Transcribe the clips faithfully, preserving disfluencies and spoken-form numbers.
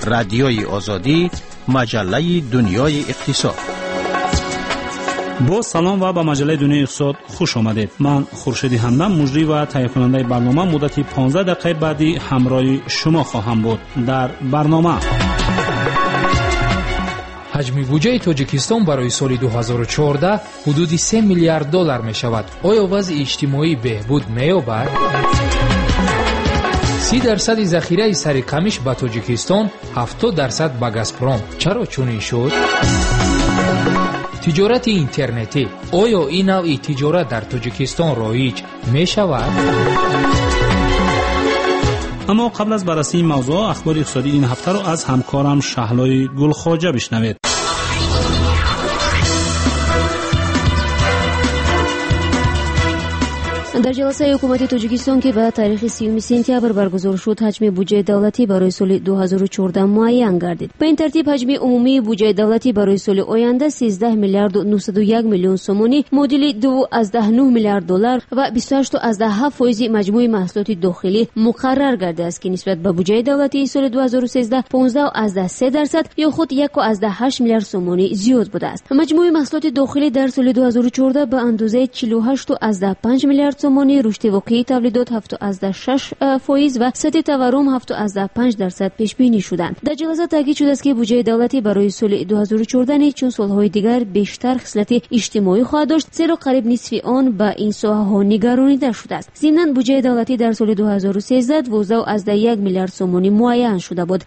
رادیوی آزادی، مجله دنیای اقتصاد. با سلام و به مجله دنیای اقتصاد خوش آمدید. من خورشید همدم مجری و تهیه کننده برنامه مدت پانزده دقیقه بعدی همراه شما خواهم بود. در برنامه حجم بودجه تاجیکستان برای سال دو هزار و چهارده حدود سه میلیارد دلار می شود. آیا وضع اجتماعی بهبود می یابد؟ سی درصد ذخیره سرقمیش به تاجیکستان، هفتاد درصد به گازپروم. چرا چنین شد؟ تجارت اینترنتی، آیا این نوع تجارت در تاجیکستان رایج می شود؟ اما قبل از بررسی این موضوع، اخبار اقتصادی این هفته را از همکارم شهلای گلخواجه بشنوید. در جلسه حکومت تاجیکستان که به تاریخ سیوم سپتامبر برگزار شد، حجم بودجه دولتی برای سال دو هزار و چهارده معین گردید. به این ترتیب حجم عمومی بودجه دولتی برای سال آینده سیزده میلیارد و نهصد و یک میلیون سومانی، معادل دو از ده نه میلیارد دلار و بیست و هشت از ده هفت فیصد مجموع محصولات داخلی مقرر گردیده است که نسبت به بودجه دولتی سال دو هزار و سیزده پانزده از ده سه درصد یا خود یک از ده هشت میلیارد سومانی زیاد بوده است. مجموع محصولات داخلی در سال دو هزار و چهارده به اندازه چهل و هشت از ده پنج میلیارد سومانی، رشد واقعی تولیدات هفت از ده شش فیصد و سطح تورم هفت از ده پنج درصد پیش بینی شدند. در جلسه تاکید شده است که بودجه دولتی برای سال دو هزار و چهارده نیز چون سالهای دیگر بیشتر خصلت اجتماعی خواهد داشت، زیرا قریب نصف آن به این ساحه‌ها نگرانیده شده است. ضمناً بودجه دولتی در سال دو هزار و سیزده دوازده از ده یک میلیارد سومانی معین شده بود.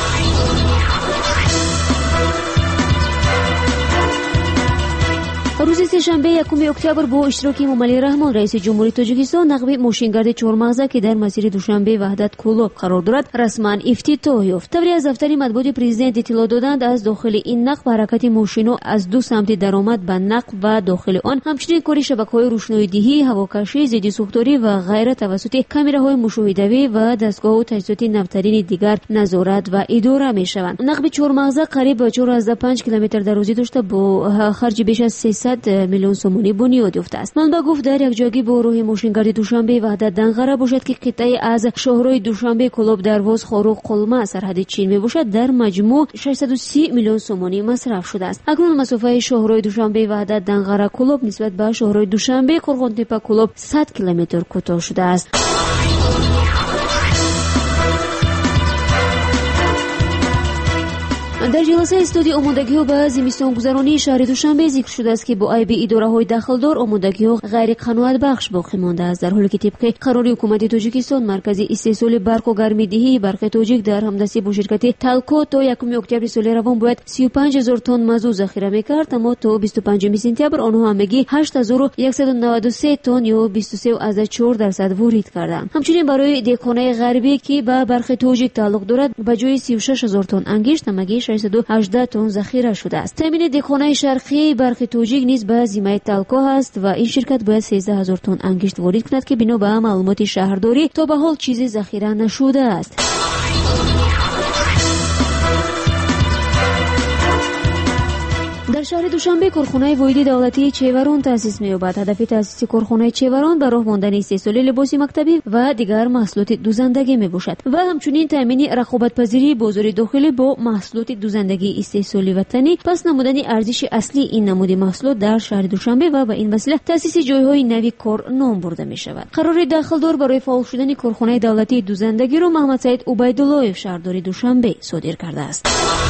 روز سه‌شنبه یکم اکتبر با اشتراک امامعلی رحمان رئیس جمهوری تاجیکستان، نقب ماشینگرد چهارمغزه که در مسیر دوشنبه وحدت کلوب قرار دارد رسما افتتاح یافت. طوری از دفتر مطبوعات پرزیدنت اطلاع دادند از داخل این نقب حرکت ماشینا از دو سمت درآمد به نقب و داخل آن، همچنین کار شبکه‌های روشنایی‌دهی، هواکشی، ضد سوختاری و غیره توسط کامراهای مشاهده‌ای و دستگاه و تجهیزات نوترین دیگر نظارت و اداره می‌شوند. نقب چهارمغزه قریب چهار از پنج کیلومتر درازی داشته با خرج بیش از سیصد میلیون سومانی بنیاد یافته است. منبع گفت در یک جایی با راه ماشینگرد دوشنبه وحدت دنقره باشد که قطعه از شاهراه دوشنبه کلوب درواز خاروق قلمه سرحد چین می باشد، در مجموع ششصد و سی میلیون سومانی مصرف شده است. اکنون مسافت شاهراه دوشنبه وحدت دنقره کلوب نسبت به شاهراه دوشنبه قرغنتپه کلوب صد کیلومتر کوتاه شده است. در جلسه استودی آمادگی‌ها به زمستان گذرانی شهر دوشنبه ذکر شده است که با عیب اداره‌های دخلدار آمادگی‌ها غیر قناعت بخش باقی مانده است، در حالی که طبق قرار حکومت تاجیکستان مرکز استحصال برق و گرمی‌دهی برق تاجیک در همدستی با شرکت تلکو تا یکم اکتبر سال روان باید سی و پنج هزار تن مازوت ذخیره می‌کرد، اما تا بیست و پنجم سپتامبر آنها همگی هشت هزار و صد و نود و سه تن یا بیست و سه از چهار درصد وارد کردند. همچنین برای دهقانای غربی که به برق تاجیک تعلق دارد به جای سی و شش هزار تن انگشت همگی ششصد و هجده تن ذخیره شده است. تامین دهقانای شرقی برق تاجیک نیز به ذمه تلکو است و این شرکت باید سیزده هزار تن انگشت وارد کند که بنا به معلومات شهرداری تا به حال چیزی ذخیره نشده است. در شهر دوشنبه کارخانه واحد دولتی چیوران تأسیس می‌یابد. هدف تأسیس کارخانه چیوران برای ماندن استحصال لباس مکتبی و دیگر محصولات دوزندگی میباشد و همچنین تامین رقابت پذیری بازار داخلی با محصولات دوزندگی استحصالی وطنی، پس نمودن ارزش اصلی این نمود محصولات در شهر دوشنبه و به این وسیله تأسیس جایهای نوی کار نام برده می‌شود. قرار داخلدار برای فعال شدن کارخانه دولتی دوزندگی را محمد سعید عبیدالله شهرداری دوشنبه صادر کرده است.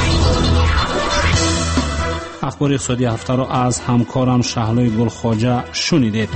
اخبار اقتصادی هفته را از همکارم شهلای گلخواجه شنیدید.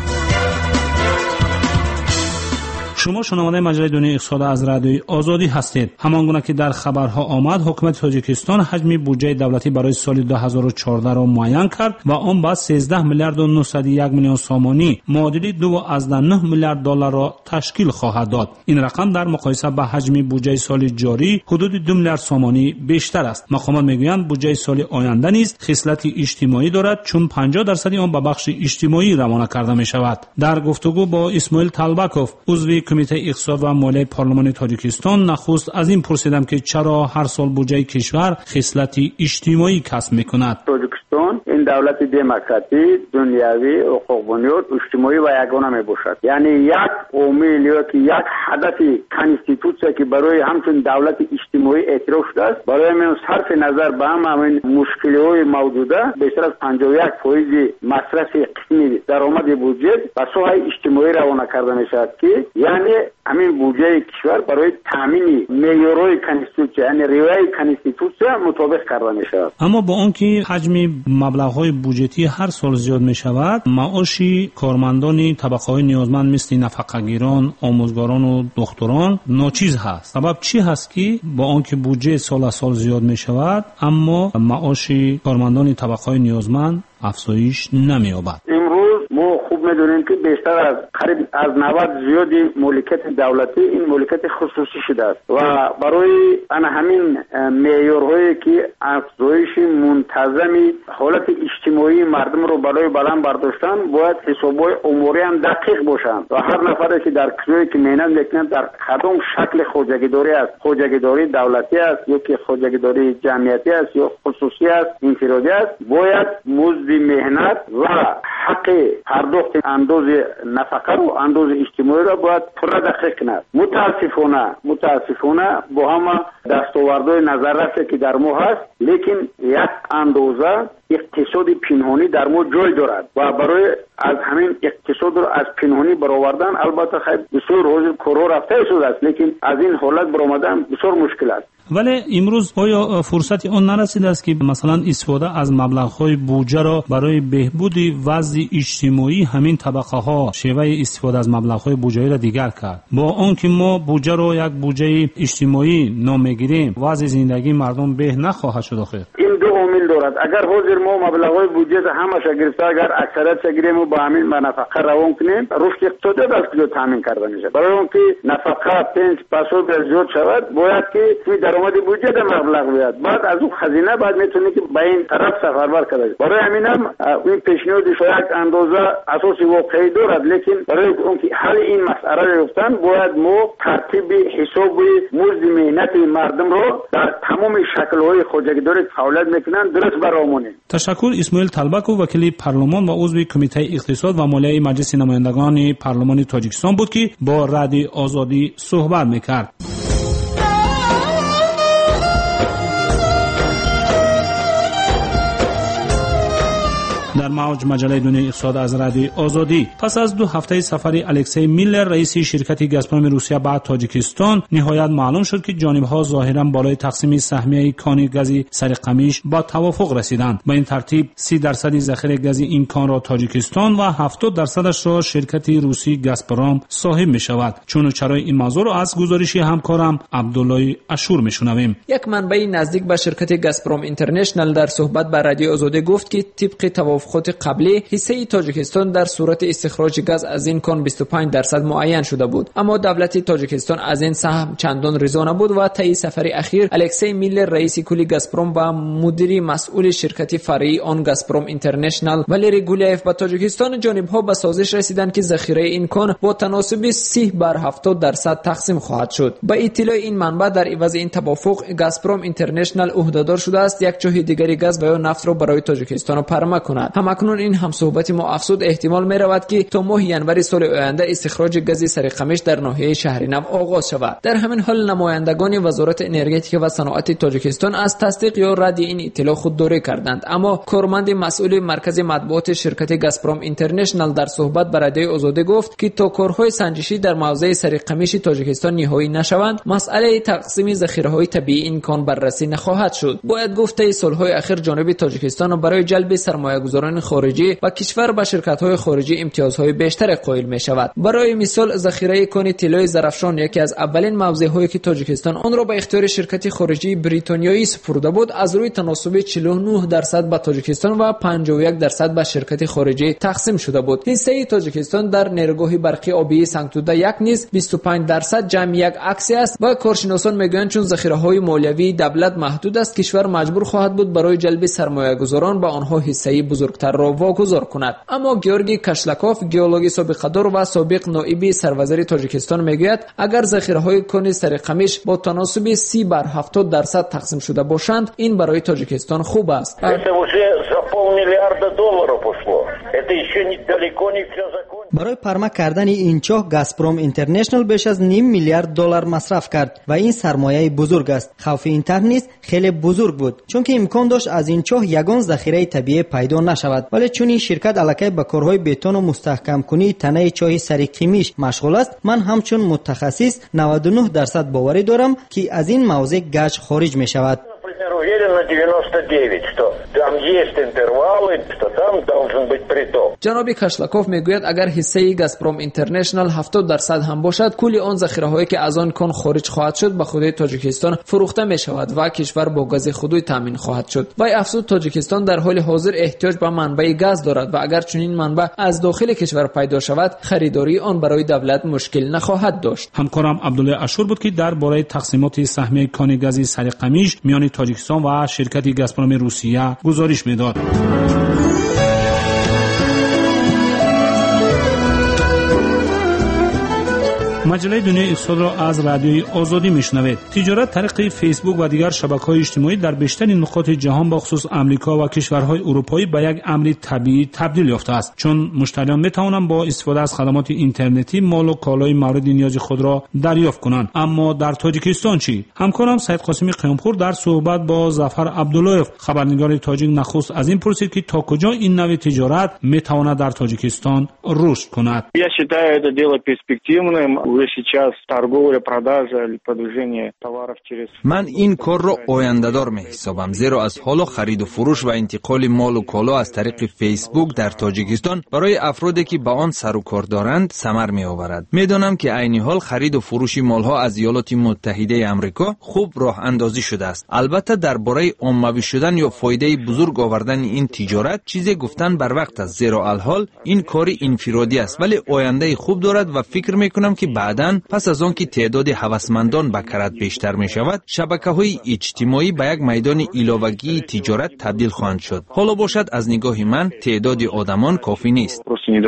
شما شنونده مجله دنیای اقتصاد از رادیوی آزادی هستید. همانگونه که در خبرها آمد، حکومت تاجیکستان حجم بودجه دولتی برای سال دو هزار و چهارده را معین کرد و آن با سیزده میلیارد و نهصد و یک میلیون سومانی معادل دو از ده نه میلیارد دلار را تشکیل خواهد داد. این رقم در مقایسه با حجم بودجه سال جاری حدود دو میلیارد سومانی بیشتر است. مقامات میگویند بودجه سال آینده نیز خصلت اجتماعی دارد، چون پنجاه درصد آن به بخش اجتماعی روانه کرده می شود. در گفتگو با اسماعیل طلبکوف، عضو کمیته اقتصاد و مالی پارلمان تاجیکستان، نخست از این پرسیدم که چرا هر سال بودجه کشور خصلت اجتماعی کسب میکند. تاجیکستان این دولت دموکراتی دنیوی حقوق بنیاد اجتماعی و یگانه می باشد. یعنی یک امید یا که یک هدف کانستیتوسیا که برای همچون دولت اجتماعی اعتراف شده است، برای من صرف نظر به هم همین مشکلات موجوده بیشتر از پنجاه و یک درصد مصرف قسمی درآمد بودجه به سوی اجتماعی روانه کرده می شود که یعنی همین بودجه کشور برای تامین معیارهای کانستیتوسیا یعنی رویه کانستیتوسیا مطابق کرده می شود. اما با آنکه حجم مبلغ‌های بودجتی هر سال زیاد می شود، معاش کارمندان طبقه‌های نیازمند مثل نفقه‌گیران، آموزگاران و دکتران ناچیز هست. سبب چی هست که با آنکه بودجه سال از سال زیاد می شود اما معاش کارمندان طبقه‌های نیازمند افزایش نمی‌یابد؟ امروز ما خوب می‌دونیم که بیشتر از قریب از نود زیادی ملکیت دولتی این ملکیت خصوصی شده است و برای ان همین معیارهایی که افزایش منتظم حالت اجتماعی مردم رو برای بلند برداشتن باید حساب‌های اموری هم دقیق باشند و هر نفری که در کشوری که محنت می‌کند در کدام شکل خودجگیداری است، خودجگیداری دولتی است یا که خودجگیداری جمعیتی است یا خصوصی است، انفرادی است، باید مزد مهنت و حق پرداخت اندازه نفقه و اندازه اجتماعی را باید پورا دقیق کند. متاسفانه متاسفانه با همه دستاوردهای نظررسی که در ما هست، لیکن یک اندازه اقتصاد پنهانی در ما جای دارد و برای از همین اقتصاد را از پنهانی برآوردن البته خیلی بسیار روز کارا رفته شده است، لیکن از این حالت برآمدن بسیار مشکل است. ولی امروز آیا فرصتی آن نرسیده است که مثلا استفاده از مبلغ‌های بودجه را برای بهبود وضع اجتماعی همین طبقه‌ها شیوه استفاده از مبلغ‌های بودجه را دیگر کرد؟ با آنکه ما بودجه را یک بودجه اجتماعی نام می‌گیریم، وضع زندگی مردم به نخواهد شد آخر. این دو عامل دارد. اگر حاضر ما مبلغ‌های بودجه را همش گرفته اگر اکثریت گیریم و با همین نفقه روان کنیم، رشد اقتصادی از کجا تامین کرده میشه؟ برای اونکه نفقه پنج پاسو زیاد شود باید که درآمد بودجه در مبلغ بیاد، بعد از اون خزینه بعد میتونه که به این طرف سفربر کنه. برای همین هم این پیشنهاد شاید اندازه اساسی واقعی دارد، لیکن برای اون که حل این مسئله را یافتن باید ما ترتیب حساب مزد مهنت مردم رو در تمام شکل‌های خودجگیداری فعالیت میکنن درست برآمونیم. تشکر. اسماعیل طلبکو وکیل پارلمان و عضو کمیته اقتصاد و مالیه مجلس نمایندگان پارلمان تاجیکستان بود که با رادیو آزادی صحبت میکرد. در موج مجله دنیای اقتصاد از رادیو آزادی. پس از دو هفته سفر الکسی میلر رئیس شرکت گازپروم روسیه به تاجیکستان، نهایت معلوم شد که جانب‌ها ظاهراً بالای تقسیم سهمیه کان گاز سرقمیش با توافق رسیدند. با این ترتیب سی درصد ذخیره گاز این کان را تاجیکستان و هفتاد درصدش را شرکت روسی گازپروم صاحب می‌شود. چون و چرای این موضوع را از گزارش همکارم عبدالله اشور می‌شنویم. یک منبع نزدیک به شرکت گازپروم اینترنشنال در صحبت با رادیو آزادی گفت که طبق توافق خود قبلی حصه تاجیکستان در صورت استخراج گاز از این کان بیست و پنج درصد معین شده بود، اما دولت تاجیکستان از این سهم چندان رضا نبود و طی سفر اخیر الکسی میلر رئیس کل گازپروم و مدیر مسئول شرکت فرعی آن گازپروم اینترنشنال والری گولیایف به تاجیکستان جانب‌ها به سازش رسیدند که ذخیره این کان با تناسب سی بر هفتاد درصد تقسیم خواهد شد. با اطلاع این منبع در عوض این توافق گازپروم اینترنشنال عهدهدار شده است یک چاه دیگری گاز و یا نفت را برای تاجیکستان پرمه کند. همکنون این همصحبت ما افزود احتمال می رود که تا ماه ینوری سال آینده استخراج گاز سرقمیش در ناحیه شهر نو آغاز شود. در همین حال نمایندگان وزارت انرژتیک و صنعت تاجیکستان از تصدیق یا رد این اطلاع خودداری کردند، اما کارمند مسئول مرکز مطبوعات شرکت گازپروم اینترنشنال در صحبت با رادیو آزادی گفت که تا کارهای سنجشی در موضع سرقمیش تاجیکستان نهایی نشوند مسئله تقسیم ذخیره‌های طبیعی این کان بررسی نخواهد شد. باید گفت طی سالهای اخیر جانب تاجیکستان برای جلب سرمایه‌گذاران خارجی و کشور به شرکت‌های خارجی امتیازهای بیشتر قائل می‌شود. برای مثال ذخیره کان طلای زرافشان یکی از اولین موضع‌هایی که تاجیکستان آن را به اختیار شرکت خارجی بریتانیایی سپرده بود از روی تناسب چهل و نه درصد به تاجیکستان و پنجاه و یک درصد به شرکت خارجی تقسیم شده بود. حصه تاجیکستان در نیروگاه برقی آبی سنگتوده یک نیز بیست و پنج درصد جمع یک عکس است و کارشناسان میگویند چون ذخیره‌های مالیوی دولت محدود است کشور مجبور خواهد بود برای جلب سرمایه‌گذاران به آنها حصه بزرگ бузургтар ро вогузор кунад. аммо георгий кашлаков, геологи собиқадор ва собиқ ноиби сарвазири тоҷикистон мегӯяд, агар захираҳои кони сариқамиш бо таносуби سی бар ҳафтод дарсад тақсим шуда бошанд, ин барои тоҷикистон хуб аст. Это уже за полмиллиарда долларов пошло. Это еще далеко не все закончено. برای پرمه کردن این چاه گازپروم اینترنشنال بیش از نیم میلیارد دلار مصرف کرد و این سرمایه بزرگ است. خوف این طرح نیز خیلی بزرگ بود، چون که امکان داشت از این چاه یگان ذخیره طبیعی پیدا نشود. ولی چون این شرکت الکی به کارهای بتون و مستحکم کنی تنه چاه سریقیمیش مشغول است، من همچون متخصص نود و نه درصد باوری دارم که از این موضوع گچ خارج می شود. Уверен на девяносто девять, что там есть интервалы, что там должен быть приток. ҷаноби кашлаков мегӯяд, агар ҳиссаи газпром интернешнал ҳафтод дарсад ҳам бошад, кулли он захираҳое ки аз он кон хориҷ хоҳад шуд ба худи тоҷикистон фурӯхта мешавад ва кишвар бо гази худуй таъмин хоҳад шуд. вай афзуд, тоҷикистон дар ҳоли ҳозир эҳтиёҷ ба манбаи газ дорад ва агар чунин манбаъ аз дохили кишвар пайдо шавад, харидории он барои давлат мушкил нахоҳад дошт. ҳамкорам абдулло ашур буд ки дар бораи тақсимоти саҳмияи кони гази сариқамиш миёни тоҷикистон و شرکت گازپروم روسیه گزارش میداد. مجله دنیای اقتصاد را از رادیوی آزادی میشنوید. تجارت طریق فیسبوک و دیگر شبکه‌های اجتماعی در بیشتر نقاط جهان به خصوص آمریکا و کشورهای اروپایی به یک امر طبیعی تبدیل یافته است، چون مشتریان میتوانند با استفاده از خدمات اینترنتی مال و کالای مورد نیاز خود را دریافت کنند. اما در تاجیکستان چی؟ همکارم سید قاسمی قیامپور در صحبت با ظفر عبداللهیف، خبرنگار تاجیک، نخست از این پرسید که تا کجا این نوع تجارت میتواند در تاجیکستان رشد کند. Я считаю это дело перспективным. Сейчас торговля, продажа или продвижение товаров через من این کار را آینده‌دار می‌حسابم، زیرا از حال خرید و فروش و انتقال مال و کالا از طریق فیسبوک در تاجیکستان برای افرادی که با آن سر و کار دارند ثمر می‌آورد. می‌دانم که عین حال خرید و فروش مال‌ها از ایالات متحده آمریکا خوب راه اندازی شده است. البته درباره عمومی شدن یا فایده بزرگ آوردن این تجارت چیزی گفتن بر وقت است، زیرا الحال این کاری انفرادی است، ولی آینده خوب دارد و فکر می‌کنم که بعداً پس از آن که تعداد هوسمندان به کرد بیشتر می شود، شبکه‌های اجتماعی به یک میدان ایلاوگی تجارت تبدیل خواهند شد. حالا باشد از نگاه من تعداد آدمان کافی نیست.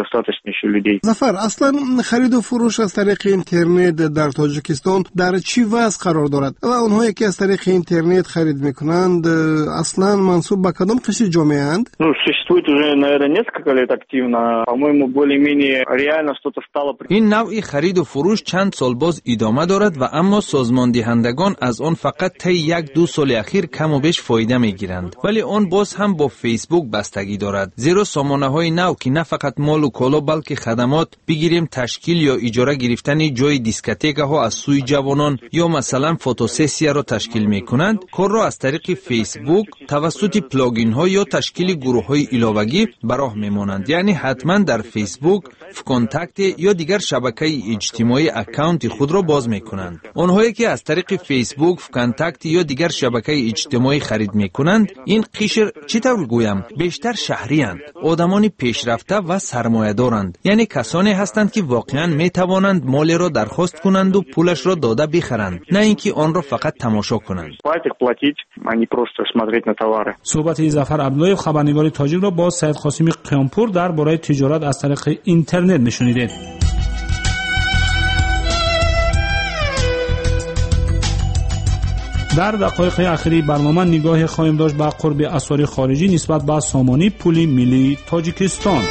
ظفر، اصلا خرید و فروش از طریق اینترنت در تاجیکستان در چی وضع قرار دارد و اونهایی که از طریق اینترنت خرید میکنند اصلا منسوب به کدام قشر جامعه اند؟ Ну, существует уже, наверное, несколько лет активно. По-моему, более-менее реально что-то стало. این نوع خرید و فروش چند سال باز ادامه دارد و اما سازمان دهندگان از آن فقط طی یک دو سال اخیر کم و بیش فایده میگیرند، ولی آن باز هم با فیسبوک بستگی دارد، زیرا سامانه های نو که نه فقط مال و کالا بلکه خدمات بگیریم تشکیل یا اجاره گرفتن جای دیسکوتک ها از سوی جوانان یا مثلا فوتوسسیا را تشکیل میکنند، کار را از طریق فیسبوک توسط پلاگین ها یا تشکیل گروه های علاوگی براه میمانند. یعنی حتما در فیسبوک، فکانتاکت یا دیگر شبکه اجتماعی اکانت خود را باز میکنند. آنهایی که از طریق فیسبوک، فکانتاکت یا دیگر شبکه اجتماعی خرید میکنند، این قشر چطور گویم بیشتر شهری اند، آدمان پیشرفته و سرمایه دارند، یعنی کسانی هستند که واقعا میتوانند مالی را درخواست کنند و پولش را داده بخرند، نه اینکه آن را فقط تماشا کنند. صحبت ظفر عبداللهیف، خبرنگار تاجیک را با سید قاسمی قیامپور درباره تجارت از طریق اینترنت میشنیدید. در دقایق اخیری برنامه نگاه خواهیم داشت به قرب اسعار خارجی نسبت به سامانی پول ملی تاجیکستان.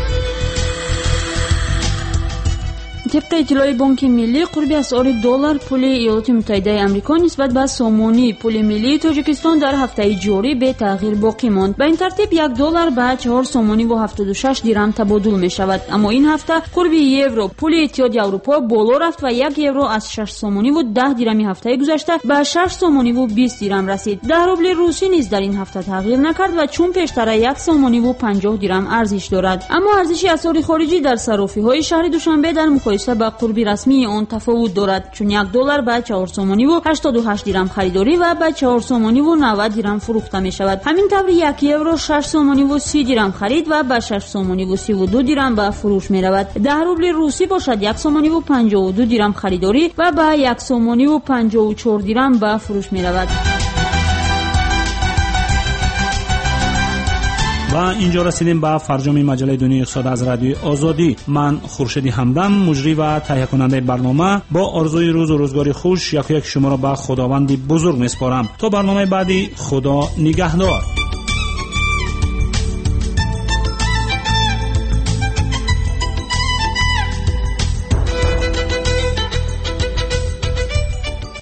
طبق اطلاع بانک ملی، قرب اسعار دلار پول ایالات متحده آمریکا نسبت به سامانی پول ملی تاجیکستان در هفته جاری به تغییر باقی ماند. به این ترتیب یک دلار به چهار سامانی و هفتاد و شش درهم تبادل می شود. اما این هفته قرب یورو پول اتحادیه اروپا بالا رفت و یک یورو از شش سامانی و ده درهم هفته گذشته به شش سامانی و بیست درهم رسید. ده روبل روسی نیز در این هفته تغییر نکرد و چون پیشتر یک سامانی و پنجاه درهم ارزش دارد. اما ارزش اسعار خارجی در صرافی‌های شهر دوشنبه در مقایسه با قرب رسمی آن تفاوت دارد، چون یک دلار به چهار سامانی و هشتاد و هشت درهم خریداری و به چهار سامانی و نود درهم فروخته می شود. همین طور یک یورو شش سامانی و سی درهم خرید و به شش سامانی و سی و دو درهم به فروش می رود. ده روبل روسی باشد یک سامانی و پنجاه و دو درهم خریداری و به یک سامانی و پنجاه و چهار درهم به فروش می رود. و اینجا رسیدیم به فرجام مجله دنیای اقتصاد از رادیوی آزادی. من خورشید همدم، مجری و تهیه کننده برنامه، با آرزوی روز و روزگاری خوش یک یک شما را به خداوند بزرگ میسپارم. تا برنامه بعدی، خدا نگهدار.